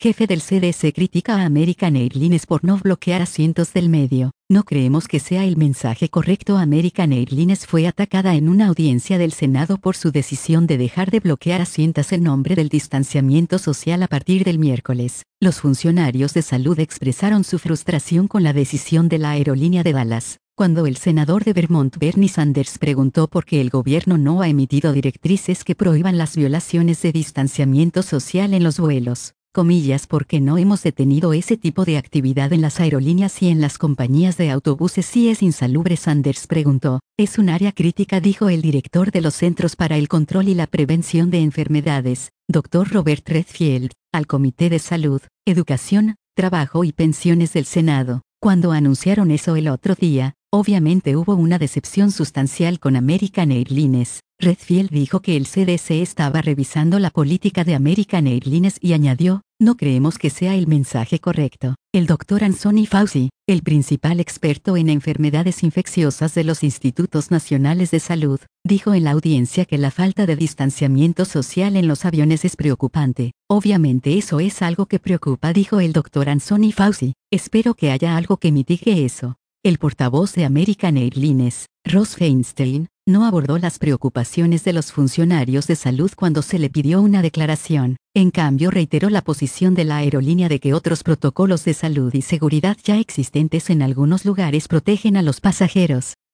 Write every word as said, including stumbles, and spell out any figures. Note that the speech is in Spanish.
Jefe del C D C critica a American Airlines por no bloquear asientos del medio. No creemos que sea el mensaje correcto. American Airlines fue atacada en una audiencia del Senado por su decisión de dejar de bloquear asientos en nombre del distanciamiento social a partir del miércoles. Los funcionarios de salud expresaron su frustración con la decisión de la aerolínea de Dallas, cuando el senador de Vermont Bernie Sanders preguntó por qué el gobierno no ha emitido directrices que prohíban las violaciones de distanciamiento social en los vuelos. Comillas, porque no hemos detenido ese tipo de actividad en las aerolíneas y en las compañías de autobuses si es insalubre. Sanders preguntó. Es un área crítica, dijo el director de los Centros para el Control y la Prevención de Enfermedades, doctor Robert Redfield, al Comité de Salud, Educación, Trabajo y Pensiones del Senado. Cuando anunciaron eso el otro día, obviamente hubo una decepción sustancial con American Airlines. Redfield dijo que el C D C estaba revisando la política de American Airlines y añadió, no creemos que sea el mensaje correcto. El doctor Anthony Fauci, el principal experto en enfermedades infecciosas de los Institutos Nacionales de Salud, dijo en la audiencia que la falta de distanciamiento social en los aviones es preocupante. Obviamente eso es algo que preocupa, dijo el doctor Anthony Fauci. Espero que haya algo que mitigue eso. El portavoz de American Airlines, Ross Feinstein, no abordó las preocupaciones de los funcionarios de salud cuando se le pidió una declaración. En cambio, reiteró la posición de la aerolínea de que otros protocolos de salud y seguridad ya existentes en algunos lugares protegen a los pasajeros.